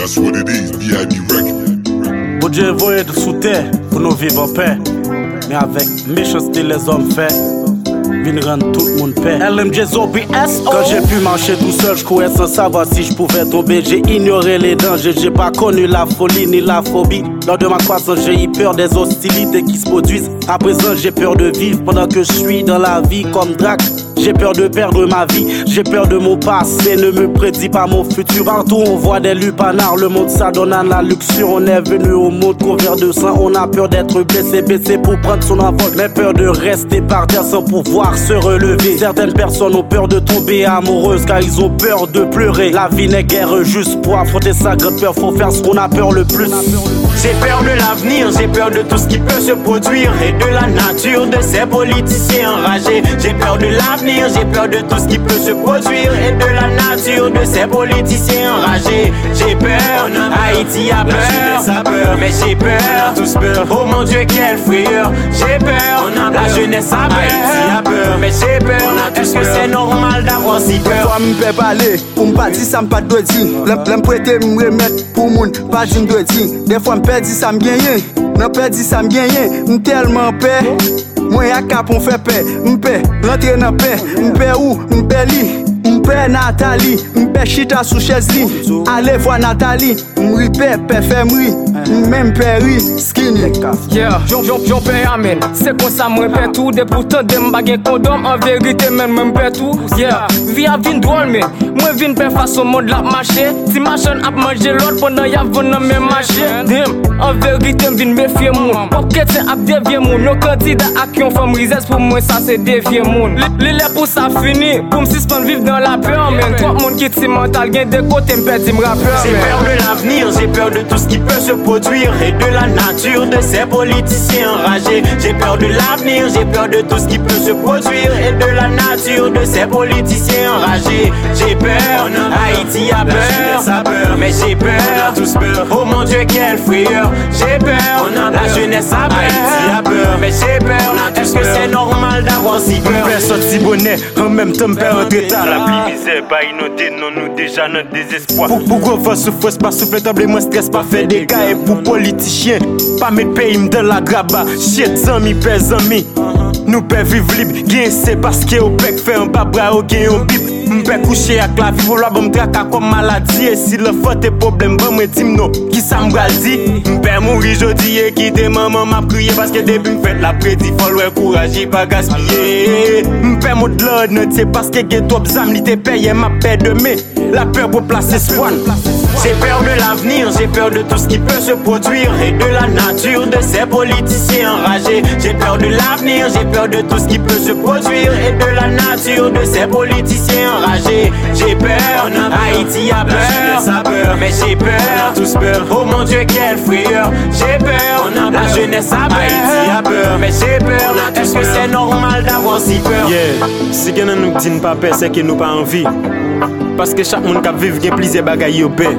That's what it is, B.I.B. Record. Bon Dieu voyait sous terre pour nous vivre en paix. Mais avec méchanceté les hommes fait viennent rendre tout le monde paix. LMJZOBSO. Quand j'ai pu marcher tout seul, je courais sans savoir si je pouvais tomber. J'ai ignoré les dangers, j'ai pas connu la folie ni la phobie. Lors de ma croissance, j'ai eu peur des hostilités qui se produisent. À présent, j'ai peur de vivre pendant que je suis dans la vie comme Drac. J'ai peur de perdre ma vie, j'ai peur de mon passé, ne me prédis pas mon futur. Partout on voit des lupanards, le monde s'adonne à la luxure. On est venu au monde couvert de sang, on a peur d'être blessé, baissé pour prendre son envol. Mais peur de rester par terre sans pouvoir se relever. Certaines personnes ont peur de tomber amoureuses car ils ont peur de pleurer. La vie n'est guère juste pour affronter sa grande peur, faut faire ce qu'on a peur le plus. J'ai peur de l'avenir, j'ai peur de tout ce qui peut se produire et de la nature de ces politiciens enragés. J'ai peur de l'avenir, j'ai peur de tout ce qui peut se produire et de la nature de ces politiciens enragés. J'ai peur, Haïti a peur, mais j'ai peur, tous peur. Oh mon Dieu, quelle frayeur. J'ai peur, la jeunesse a peur, Haïti a peur, mais j'ai peur. Est-ce que c'est normal d'avoir si peur? Fois m'pè parler, pour m'pas dire ça m'pas doit dire. L'm prêter m'remettre pour moun, pas dire m'doit dire. Des fois m'pè dire ça m'gagner, non pè dire ça m'gagner. M'tellement paix, moi y'a cap on fait paix. M'pè rentrer dans paix, m'pè où, m'pè li. M'pè Nathalie, m'pè chita sous chaise li. Allez voir Nathalie, m'ri paix, paix fait m'ri. Même péri, skinny. Yeah, j'en paie amen. C'est comme ça, moi paie tout. De pourtant, de m'baguen condom. En vérité, même paie tout. Yeah, vie a vin drôle, mais moi vin paie façon monde la marché. Si machin a mangé l'autre pendant y'a venu même marché. En vérité, vin méfier moun. Pop chrétien a dévié moun. Nos candidats à qui on fait risette pour moi, ça c'est dévier moun. L'île pour ça fini. Pour me suspendre vivre dans la peur, man. Trois monde qui est mental, gain de côté, m'perdit m'rappeur. J'ai peur de l'avenir, j'ai peur de tout ce qui peut se produire et de la nature de ces politiciens enragés. J'ai peur de l'avenir, j'ai peur de tout ce qui peut se produire et de la nature de ces politiciens enragés. J'ai peur, Haïti a peur, mais j'ai peur, tous peur. Oh mon Dieu, quelle frayeur. J'ai peur, la jeunesse a peur, Haïti a peur, mais j'ai peur. Est-ce que c'est normal d'avoir si peur? M'pè sorti bonnet, en même temps m'pè rentré tard. La pluie misère, pas inondé, non nous déjà notre désespoir. Pour gros vent souffrance, pas souffler tomber, moi stress, pas faire des cas. Et pour politiciens, pas mettre pays dans la graba. Chiet zami, pè zami. Nous pè vivre libre, gain c'est parce que au pec fait un babra au gain au bip. M'pè coucher avec la vie, vouloir bon m'traka comme maladie. Et si le faute est problème, bon moi dis non, qui ça m'bral dit? M'pè mourir jodi et quitter maman m'a crié parce que début m'fait la prédit, faut le courage, pas gaspiller. M'pè mon de l'ordre, c'est parce que get trop zam li te paye ma paix de mai. La peur pour placer swan. J'ai peur de l'avenir, j'ai peur de tout ce qui peut se produire et de la nature de ces politiciens enragés. J'ai peur de l'avenir, j'ai peur de tout ce qui peut se produire et de la nature de ces politiciens enragés. J'ai peur, Haïti a peur, mais j'ai peur, tous peur. Oh mon Dieu, quelle frayeur. J'ai peur, la jeunesse a peur, Haïti a peur, mais j'ai peur. Est-ce que c'est normal d'avoir si peur? Yeah, si quelqu'un nous dit pas peur, c'est que nous pas envie. Parce que chaque monde qui vit, il y a plusieurs bagailles au paix.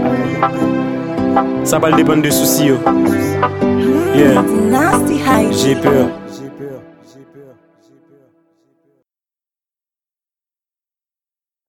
Ça va dépendre de soucis. Yeah, j'ai peur.